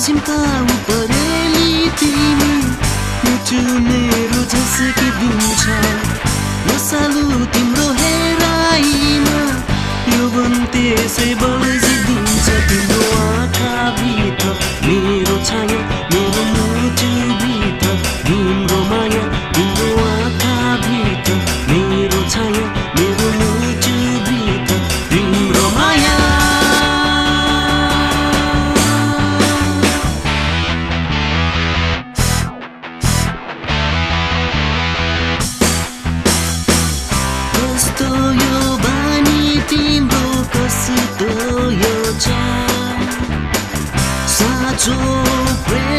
सिम्काउ परेली तिमी मुटु मेरो झस्किदिन्छ नसालु तिम्रो हेराइमा यौवन त्यसै बल्झिदिन्छ तिम्रो आँखाभित्र मेरो छाया मेरो मुटुभित्र तिम्रो माया तिम्रो आँखाभित्र मेरो छाया मेरो मुटुभित्र तिम्रो माया कस्तो यो बानी तिम्रो कस्तो यो छ साँचो प्रेम